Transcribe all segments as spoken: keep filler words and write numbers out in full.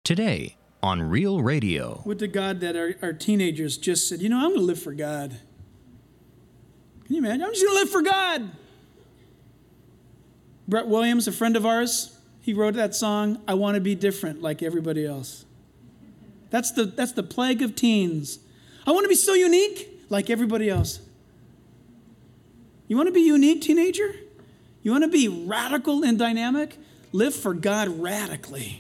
Today on Real Radio. Would to God that our, our teenagers just said, you know, I'm going to live for God. Can you imagine? I'm just going to live for God. Brett Williams, a friend of ours, he wrote that song, I Want to Be Different Like Everybody Else. That's the, that's the plague of teens. I want to be so unique like everybody else. You want to be unique, teenager? You want to be radical and dynamic? Live for God radically.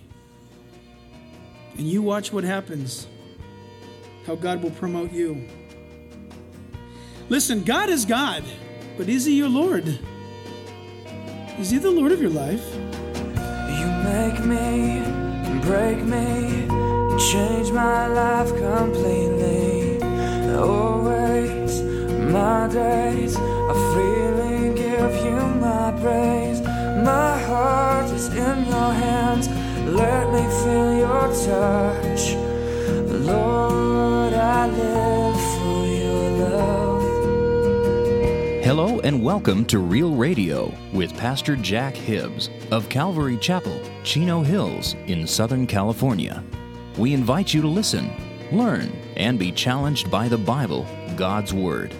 And you watch what happens, how God will promote you. Listen, God is God, but is He your Lord? Is He the Lord of your life? You make me, break me, change my life completely. Always, my days are freely give you my praise. My heart is in your hands. Let me feel your touch. Lord, I live for your love. Hello and welcome to Real Radio with Pastor Jack Hibbs of Calvary Chapel, Chino Hills in Southern California. We invite you to listen, learn, and be challenged by the Bible, God's Word.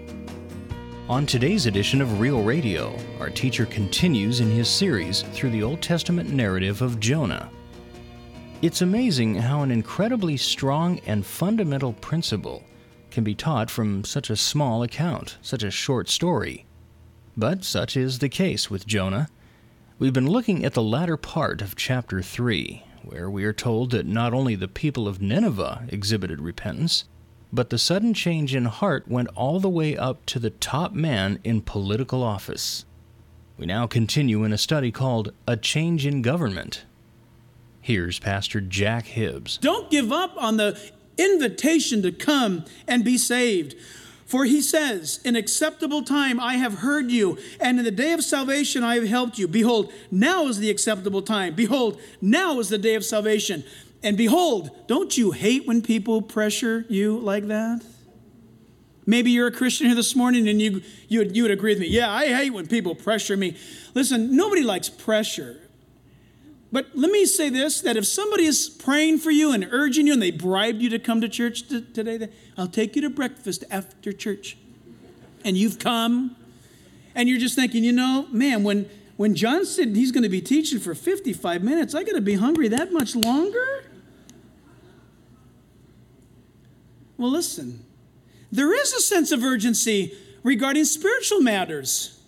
On today's edition of Real Radio, our teacher continues in his series through the Old Testament narrative of Jonah. It's amazing how an incredibly strong and fundamental principle can be taught from such a small account, such a short story. But such is the case with Jonah. We've been looking at the latter part of chapter three, where we are told that not only the people of Nineveh exhibited repentance, but the sudden change in heart went all the way up to the top man in political office. We now continue in a study called A Change in Government. Here's Pastor Jack Hibbs. Don't give up on the invitation to come and be saved. For he says, in acceptable time I have heard you, and in the day of salvation I have helped you. Behold, now is the acceptable time. Behold, now is the day of salvation. And behold, don't you hate when people pressure you like that? Maybe you're a Christian here this morning and you, you, would, you would agree with me. Yeah, I hate when people pressure me. Listen, nobody likes pressure. But let me say this, that if somebody is praying for you and urging you and they bribed you to come to church t- today, then I'll take you to breakfast after church. And you've come and you're just thinking, you know, man, when, when John said he's going to be teaching for fifty-five minutes, I got to be hungry that much longer? Well, listen, there is a sense of urgency regarding spiritual matters.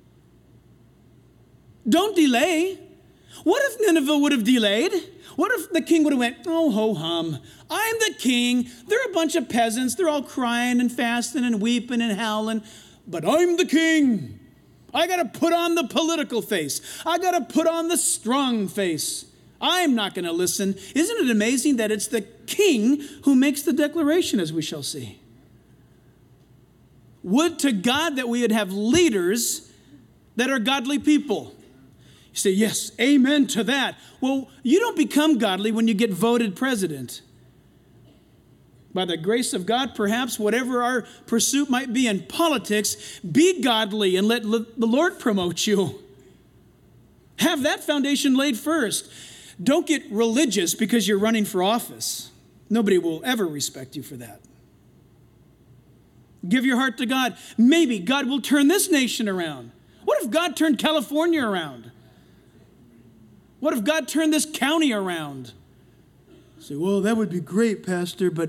Don't delay. What if Nineveh would have delayed? What if the king would have went, oh, ho-hum, I'm the king. They're a bunch of peasants. They're all crying and fasting and weeping and howling. But I'm the king. I got to put on the political face. I got to put on the strong face. I'm not going to listen. Isn't it amazing that it's the king who makes the declaration, as we shall see? Would to God that we would have leaders that are godly people. You say, yes, amen to that. Well, you don't become godly when you get voted president. By the grace of God, perhaps whatever our pursuit might be in politics, be godly and let the Lord promote you. Have that foundation laid first. Don't get religious because you're running for office. Nobody will ever respect you for that. Give your heart to God. Maybe God will turn this nation around. What if God turned California around? What if God turned this county around? Say, well, that would be great, Pastor, but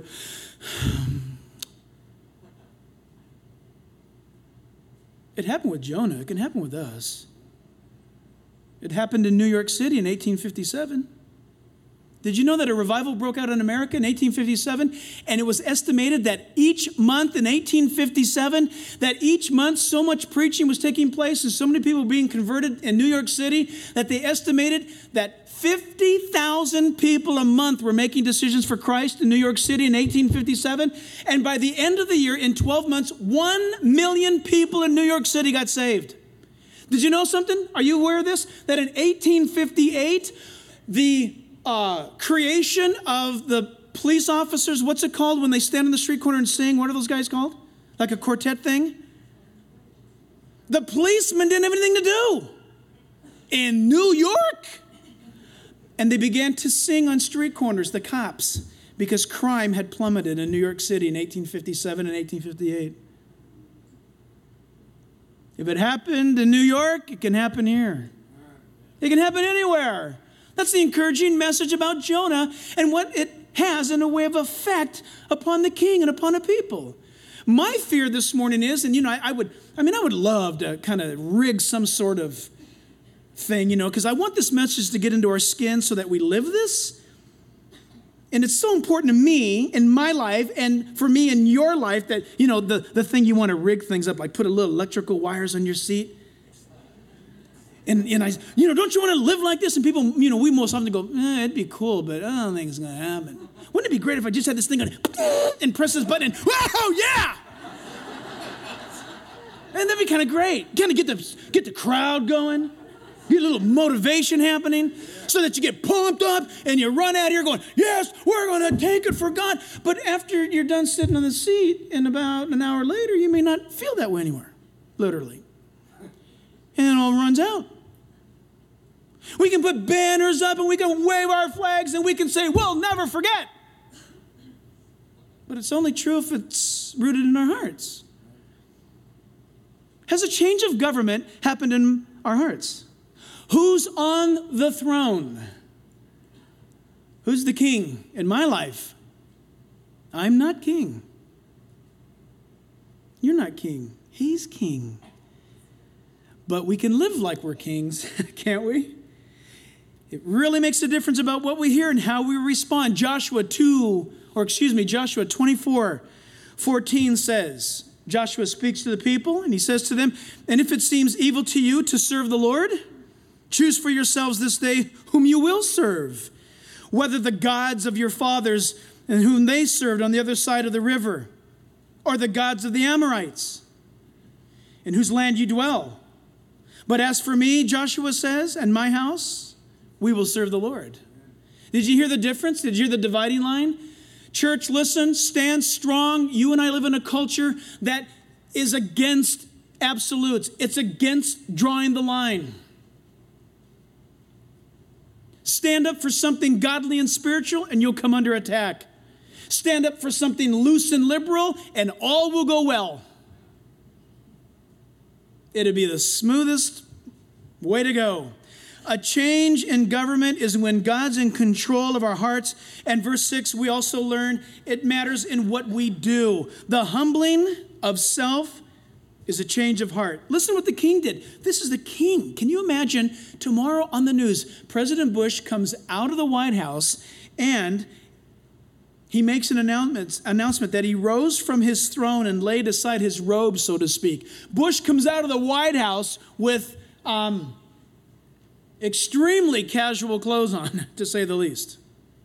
it happened with Jonah. It can happen with us. It happened in New York City in eighteen fifty-seven. Did you know that a revival broke out in America in eighteen fifty-seven? And it was estimated that each month in eighteen fifty-seven, that each month so much preaching was taking place and so many people being converted in New York City that they estimated that fifty thousand people a month were making decisions for Christ in New York City in eighteen fifty-seven. And by the end of the year, in twelve months, one million people in New York City got saved. Did you know something? Are you aware of this? That in eighteen fifty-eight, the uh, creation of the police officers, what's it called when they stand on the street corner and sing? What are those guys called? Like a quartet thing? The policemen didn't have anything to do. In New York, And they began to sing on street corners, the cops, because crime had plummeted in New York City in eighteen fifty-seven and eighteen fifty-eight. If it happened in New York, it can happen here. It can happen anywhere. That's the encouraging message about Jonah and what it has in a way of effect upon the king and upon a people. My fear this morning is, and you know, I, I would, I mean, I would love to kind of rig some sort of thing, you know, because I want this message to get into our skin so that we live this. And it's so important to me in my life and for me in your life that, you know, the, the thing you want to rig things up, like put a little electrical wires on your seat. And, and I, you know, don't you want to live like this? And people, you know, we most often go, eh, it'd be cool, but I don't think it's going to happen. Wouldn't it be great if I just had this thing on and press this button and, whoa, yeah! And that'd be kind of great. Kind of get the, get the crowd going. Get a little motivation happening so that you get pumped up and you run out here going, yes, we're going to take it for God. But after you're done sitting on the seat and about an hour later, you may not feel that way anymore, literally. And it all runs out. We can put banners up and we can wave our flags and we can say, we'll never forget. But it's only true if it's rooted in our hearts. Has a change of government happened in our hearts? Who's on the throne? Who's the king in my life? I'm not king. You're not king. He's king. But we can live like we're kings, can't we? It really makes a difference about what we hear and how we respond. Joshua two, or excuse me, Joshua twenty-four fourteen says, Joshua speaks to the people and he says to them, and if it seems evil to you to serve the Lord, choose for yourselves this day whom you will serve, whether the gods of your fathers and whom they served on the other side of the river, or the gods of the Amorites, in whose land you dwell. But as for me, Joshua says, and my house, we will serve the Lord. Did you hear the difference? Did you hear the dividing line? Church, listen, stand strong. You and I live in a culture that is against absolutes. It's against drawing the line. Stand up for something godly and spiritual, and you'll come under attack. Stand up for something loose and liberal, and all will go well. It'll be the smoothest way to go. A change in government is when God's in control of our hearts. And verse six, we also learn it matters in what we do. The humbling of self is a change of heart. Listen what the king did. This is the king. Can you imagine tomorrow on the news, President Bush comes out of the White House and he makes an announcement, announcement that he rose from his throne and laid aside his robe, so to speak. Bush comes out of the White House with um, extremely casual clothes on, to say the least.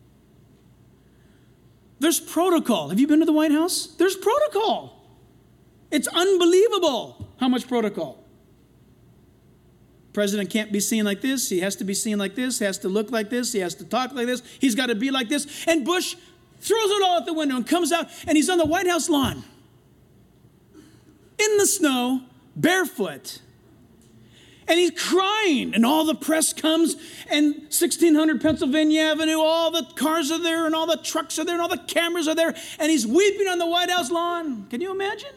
There's protocol. Have you been to the White House? There's protocol. It's unbelievable how much protocol. President can't be seen like this. He has to be seen like this. He has to look like this. He has to talk like this. He's got to be like this. And Bush throws it all out the window and comes out, and he's on the White House lawn in the snow, barefoot. And he's crying, and all the press comes, and sixteen hundred Pennsylvania Avenue, all the cars are there, and all the trucks are there, and all the cameras are there, and he's weeping on the White House lawn. Can you imagine?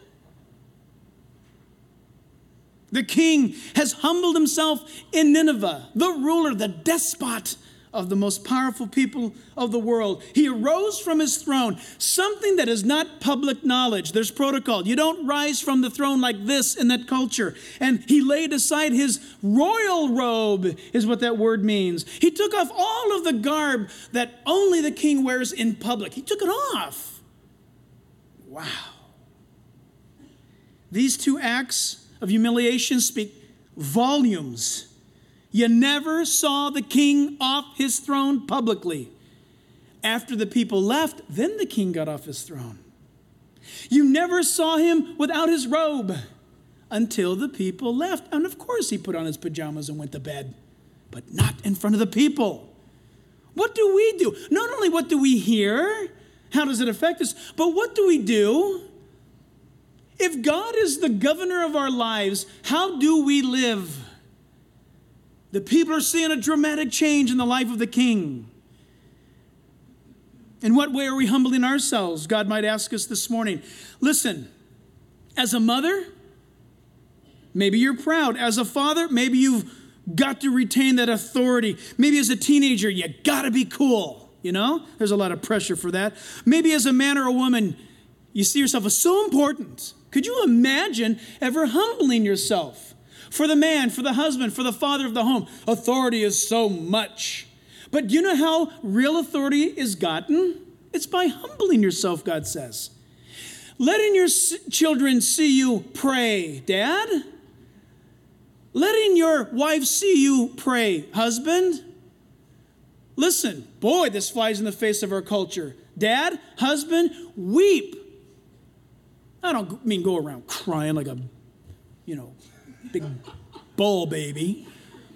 The king has humbled himself in Nineveh, the ruler, the despot of the most powerful people of the world. He arose from his throne, something that is not public knowledge. There's protocol. You don't rise from the throne like this in that culture. And he laid aside his royal robe, is what that word means. He took off all of the garb that only the king wears in public. He took it off. Wow. These two acts of humiliation speak volumes. You never saw the king off his throne publicly. After the people left, then the king got off his throne. You never saw him without his robe until the people left. And of course he put on his pajamas and went to bed, but not in front of the people. What do we do? Not only what do we hear, how does it affect us, but what do we do? If God is the governor of our lives, how do we live? The people are seeing a dramatic change in the life of the king. In what way are we humbling ourselves? God might ask us this morning. Listen, as a mother, maybe you're proud. As a father, maybe you've got to retain that authority. Maybe as a teenager, you got to be cool. You know, there's a lot of pressure for that. Maybe as a man or a woman, you see yourself as so important. Could you imagine ever humbling yourself? For the man, for the husband, for the father of the home, authority is so much. But do you know how real authority is gotten? It's by humbling yourself, God says. Letting your children see you pray, Dad. Letting your wife see you pray, husband. Listen, boy, this flies in the face of our culture. Dad, husband, weep. I don't mean go around crying like a, you know, big bull baby.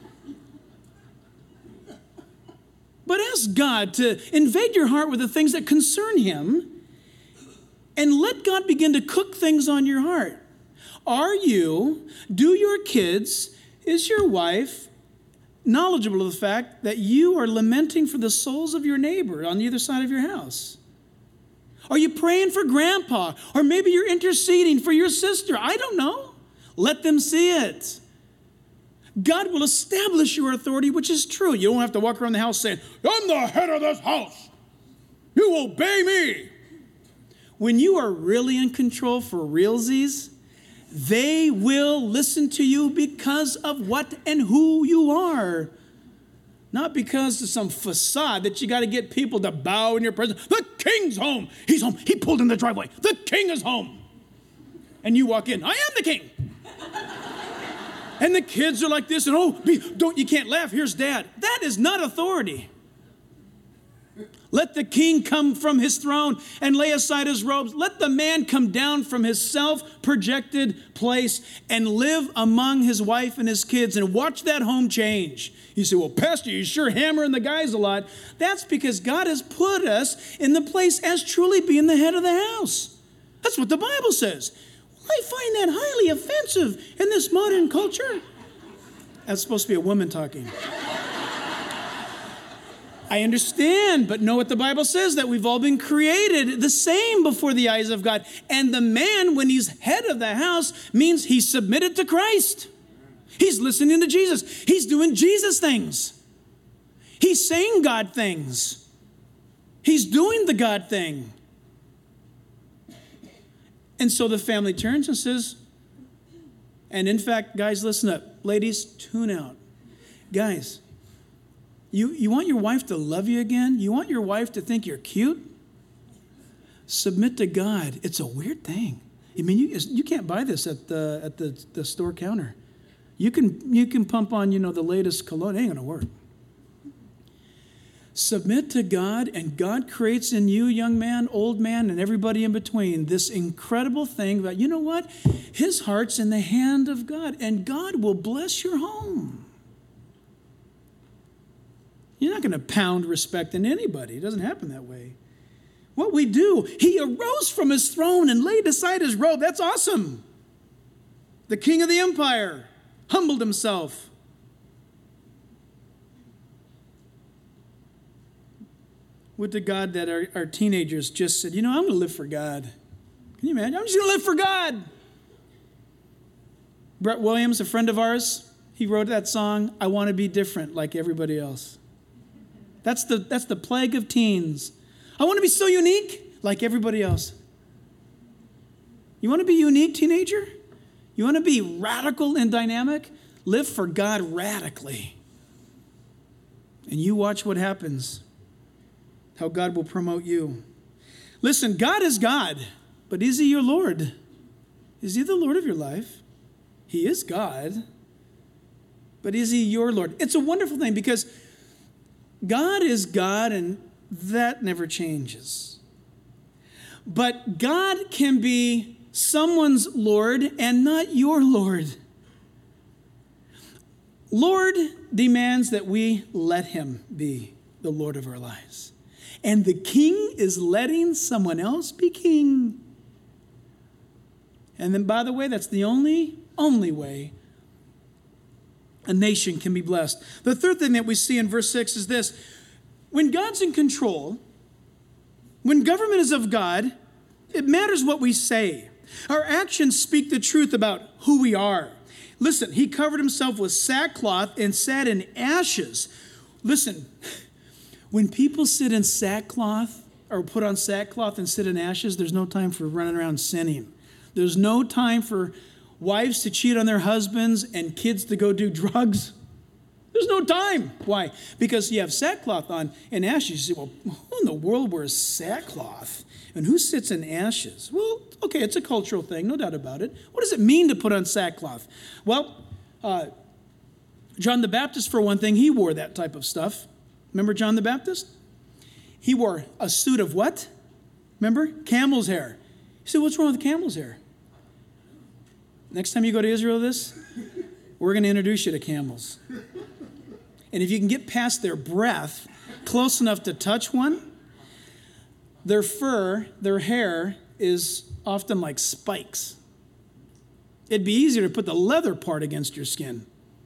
But ask God to invade your heart with the things that concern him and let God begin to cook things on your heart. Are you, do your kids, is your wife knowledgeable of the fact that you are lamenting for the souls of your neighbor on the other side of your house? Are you praying for grandpa? Or maybe you're interceding for your sister. I don't know. Let them see it. God will establish your authority, which is true. You don't have to walk around the house saying, I'm the head of this house. You obey me. When you are really in control for realsies, they will listen to you because of what and who you are. Not because of some facade that you got to get people to bow in your presence. The king's home. He's home. He pulled in the driveway. The king is home. And you walk in. I am the king. And the kids are like this, and oh, be, don't you can't laugh. Here's Dad. That is not authority. Let the king come from his throne and lay aside his robes. Let the man come down from his self-projected place and live among his wife and his kids and watch that home change. You say, well, Pastor, you're sure hammering the guys a lot. That's because God has put us in the place as truly being the head of the house. That's what the Bible says. I find that highly offensive in this modern culture. That's supposed to be a woman talking. I understand, but know what the Bible says, that we've all been created the same before the eyes of God. And the man, when he's head of the house, means he's submitted to Christ. He's listening to Jesus. He's doing Jesus things. He's saying God things. He's doing the God thing. And so the family turns and says, and in fact, guys, listen up. Ladies, tune out. Guys, you, you want your wife to love you again? You want your wife to think you're cute? Submit to God. It's a weird thing. I mean, you, you can't buy this at the at the, the store counter. You can you can pump on, you know, the latest cologne. It ain't gonna work. Submit to God, and God creates in you, young man, old man, and everybody in between, this incredible thing that, you know what? His heart's in the hand of God, and God will bless your home. You're not going to pound respect in anybody. It doesn't happen that way. What we do, he arose from his throne and laid aside his robe. That's awesome. The king of the empire humbled himself. Would to God that our, our teenagers just said, you know, I'm going to live for God. Can you imagine? I'm just going to live for God. Brett Williams, a friend of ours, he wrote that song, I Want to Be Different Like Everybody Else. That's the, that's the plague of teens. I want to be so unique like everybody else. You want to be unique, teenager? You want to be radical and dynamic? Live for God radically. And you watch what happens. How God will promote you. Listen, God is God, but is he your Lord? Is he the Lord of your life? He is God, but is he your Lord? It's a wonderful thing because God is God and that never changes. But God can be someone's Lord and not your Lord. Lord demands that we let him be the Lord of our lives. And the king is letting someone else be king. And then, by the way, that's the only, only way a nation can be blessed. The third thing that we see in verse six is this. When God's in control, when government is of God, it matters what we say. Our actions speak the truth about who we are. Listen, he covered himself with sackcloth and sat in ashes. Listen, when people sit in sackcloth or put on sackcloth and sit in ashes, there's no time for running around sinning. There's no time for wives to cheat on their husbands and kids to go do drugs. There's no time. Why? Because you have sackcloth on and ashes. You say, well, who in the world wears sackcloth? And who sits in ashes? Well, okay, it's a cultural thing, no doubt about it. What does it mean to put on sackcloth? Well, uh, John the Baptist, for one thing, he wore that type of stuff. Remember John the Baptist? He wore a suit of what? Remember? Camel's hair. You say, what's wrong with camel's hair? Next time you go to Israel, this, we're going to introduce you to camels. And if you can get past their breath, close enough to touch one, their fur, their hair is often like spikes. It'd be easier to put the leather part against your skin.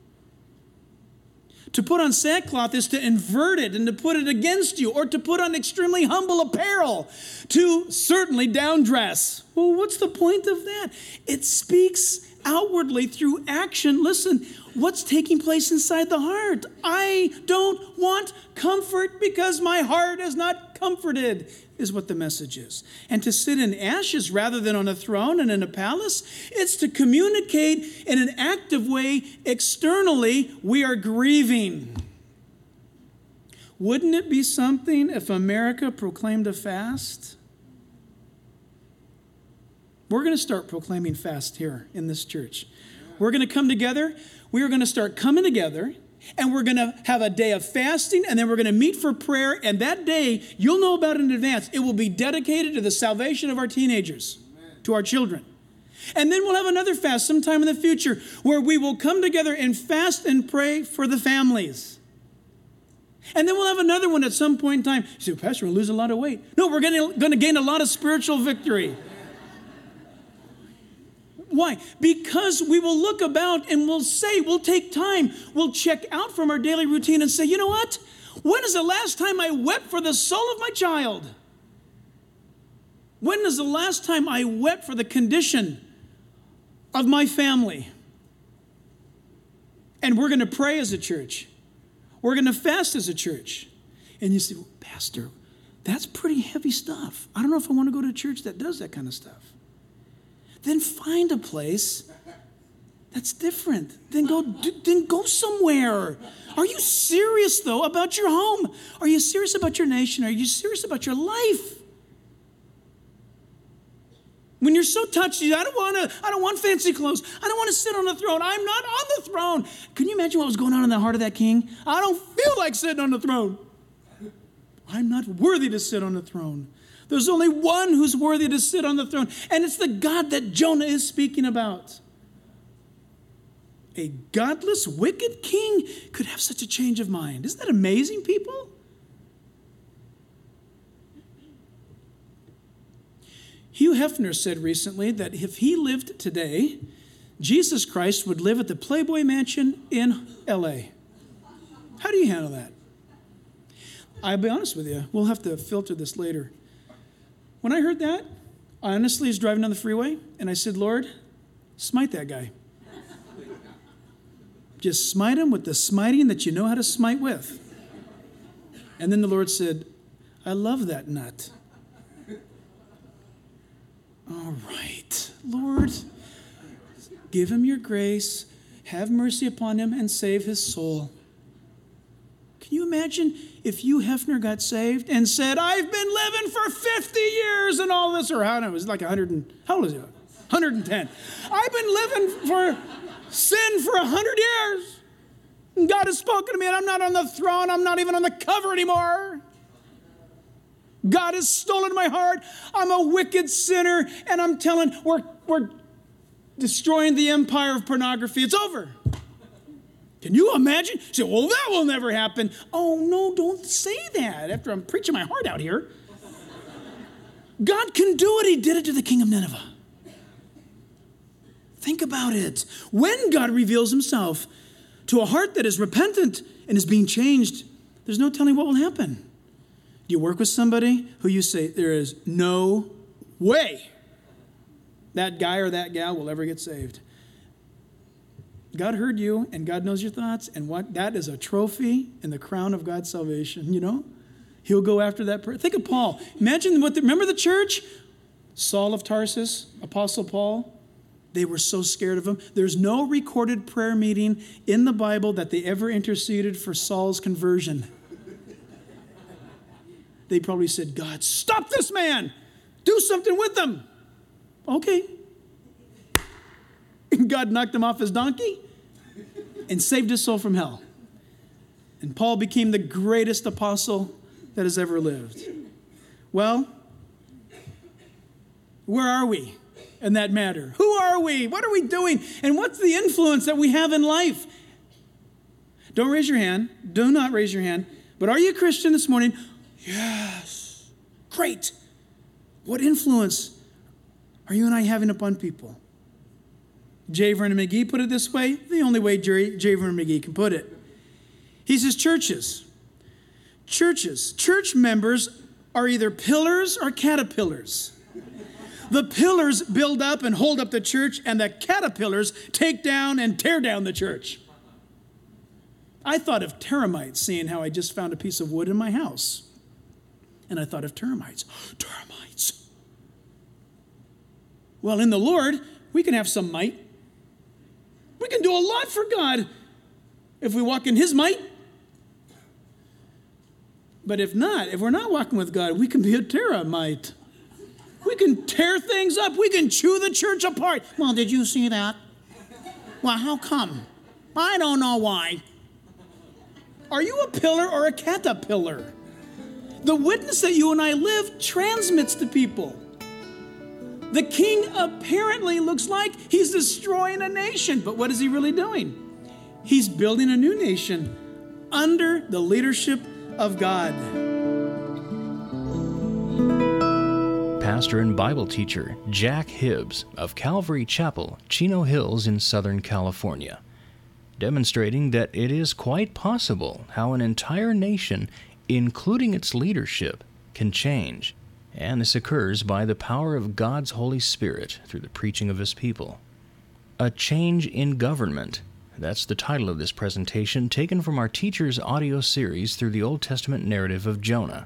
To put on sackcloth is to invert it and to put it against you, or to put on extremely humble apparel, to certainly downdress. Well, what's the point of that? It speaks outwardly through action. Listen, what's taking place inside the heart? I don't want comfort because my heart is not comforted, is what the message is. And to sit in ashes rather than on a throne and in a palace, it's to communicate in an active way externally, we are grieving. Wouldn't it be something if America proclaimed a fast? We're going to start proclaiming fast here in this church. We're going to come together. We are going to start coming together, and we're going to have a day of fasting, and then we're going to meet for prayer. And that day, you'll know about it in advance. It will be dedicated to the salvation of our teenagers, Amen. To our children. And then we'll have another fast sometime in the future where we will come together and fast and pray for the families. And then we'll have another one at some point in time. You say, Pastor, we'll lose a lot of weight. No, we're going to gain a lot of spiritual victory. Why? Because we will look about and we'll say, we'll take time, we'll check out from our daily routine and say, you know what? When is the last time I wept for the soul of my child? When is the last time I wept for the condition of my family? And we're going to pray as a church. We're going to fast as a church. And you say, well, Pastor, that's pretty heavy stuff. I don't know if I want to go to a church that does that kind of stuff. Then find a place that's different. Then go, then go somewhere. Are you serious, though, about your home? Are you serious about your nation? Are you serious about your life? When you're so touchy, I don't want to, I don't want fancy clothes. I don't want to sit on the throne. I'm not on the throne. Can you imagine what was going on in the heart of that king? I don't feel like sitting on the throne. I'm not worthy to sit on the throne. There's only one who's worthy to sit on the throne, and it's the God that Jonah is speaking about. A godless, wicked king could have such a change of mind. Isn't that amazing, people? Hugh Hefner said recently that if he lived today, Jesus Christ would live at the Playboy Mansion in L A. How do you handle that? I'll be honest with you. We'll have to filter this later. When I heard that, I honestly was driving down the freeway, and I said, Lord, smite that guy. Just smite him with the smiting that you know how to smite with. And then the Lord said, I love that nut. All right, Lord, give him your grace, have mercy upon him, and save his soul. Can you imagine if Hugh Hefner got saved and said, I've been living for fifty years and all this, or how it was like one hundred, and, how old is he? one hundred ten. I've been living for sin for one hundred years. And God has spoken to me, and I'm not on the throne. I'm not even on the cover anymore. God has stolen my heart. I'm a wicked sinner, and I'm telling, we're, we're destroying the empire of pornography. It's over. Can you imagine? You say, well, that will never happen. Oh, no, don't say that after I'm preaching my heart out here. God can do it. He did it to the king of Nineveh. Think about it. When God reveals himself to a heart that is repentant and is being changed, there's no telling what will happen. Do you work with somebody who you say, there is no way that guy or that gal will ever get saved? God heard you, and God knows your thoughts, and what that is a trophy and the crown of God's salvation, you know? He'll go after that person. Think of Paul. Imagine what, the, remember the church? Saul of Tarsus, Apostle Paul. They were so scared of him. There's no recorded prayer meeting in the Bible that they ever interceded for Saul's conversion. They probably said, God, stop this man. Do something with him. Okay. God knocked him off his donkey and saved his soul from hell. And Paul became the greatest apostle that has ever lived. Well, where are we in that matter? Who are we? What are we doing? And what's the influence that we have in life? Don't raise your hand. Do not raise your hand. But are you a Christian this morning? Yes. Great. What influence are you and I having upon people? J. Vernon McGee put it this way, the only way J. J. Vernon McGee can put it. He says churches. Churches. Church members are either pillars or caterpillars. The pillars build up and hold up the church, and the caterpillars take down and tear down the church. I thought of termites, seeing how I just found a piece of wood in my house. And I thought of termites. Termites. Well, in the Lord, we can have some might. We can do a lot for God if we walk in His might. But if not, if we're not walking with God, we can be a termite. We can tear things up. We can chew the church apart. Well, did you see that? Well, how come? I don't know why. Are you a pillar or a caterpillar? The witness that you and I live transmits to people. The king apparently looks like he's destroying a nation, but what is he really doing? He's building a new nation under the leadership of God. Pastor and Bible teacher Jack Hibbs of Calvary Chapel, Chino Hills in Southern California, demonstrating that it is quite possible how an entire nation, including its leadership, can change. And this occurs by the power of God's Holy Spirit through the preaching of His people. A Change in Government. That's the title of this presentation, taken from our teacher's audio series through the Old Testament narrative of Jonah.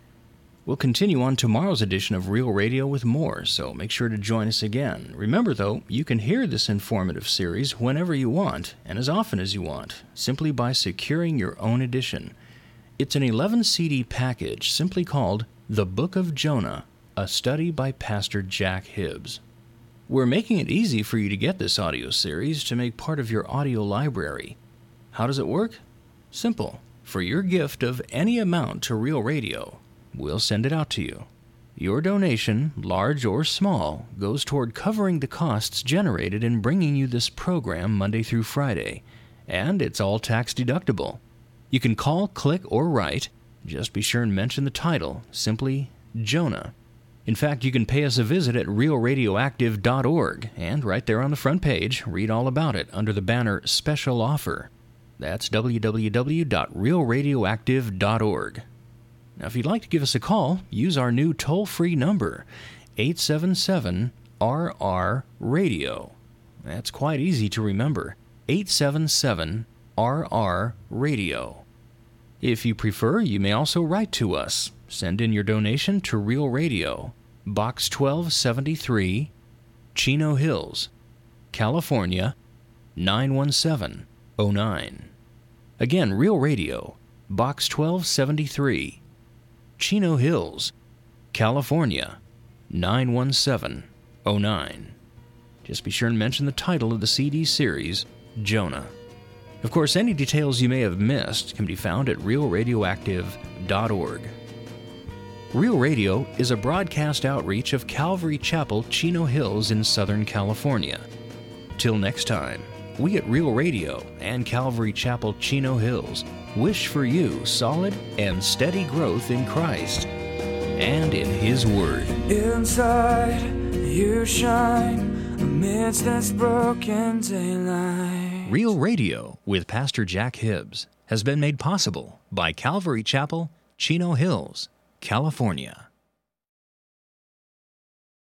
We'll continue on tomorrow's edition of Real Radio with more, so make sure to join us again. Remember, though, you can hear this informative series whenever you want and as often as you want, simply by securing your own edition. It's an eleven C D package simply called The Book of Jonah, a study by Pastor Jack Hibbs. We're making it easy for you to get this audio series to make part of your audio library. How does it work? Simple. For your gift of any amount to Real Radio, we'll send it out to you. Your donation, large or small, goes toward covering the costs generated in bringing you this program Monday through Friday, and it's all tax deductible. You can call, click, or write. Just be sure and mention the title, simply Jonah. In fact, you can pay us a visit at real radioactive dot org, and right there on the front page, read all about it under the banner Special Offer. That's w w w dot real radioactive dot org. Now, if you'd like to give us a call, use our new toll-free number, eight seven seven R R radio. That's quite easy to remember, eight seven seven R R radio. If you prefer, you may also write to us. Send in your donation to Real Radio, Box twelve seventy-three, Chino Hills, California, nine one seven oh nine. Again, Real Radio, Box twelve seventy-three, Chino Hills, California, nine one seven oh nine. Just be sure and mention the title of the C D series, Jonah. Of course, any details you may have missed can be found at real radioactive dot org. Real Radio is a broadcast outreach of Calvary Chapel, Chino Hills in Southern California. Till next time, we at Real Radio and Calvary Chapel, Chino Hills wish for you solid and steady growth in Christ and in His Word. Inside, you shine amidst this broken daylight. Real Radio with Pastor Jack Hibbs has been made possible by Calvary Chapel, Chino Hills, California.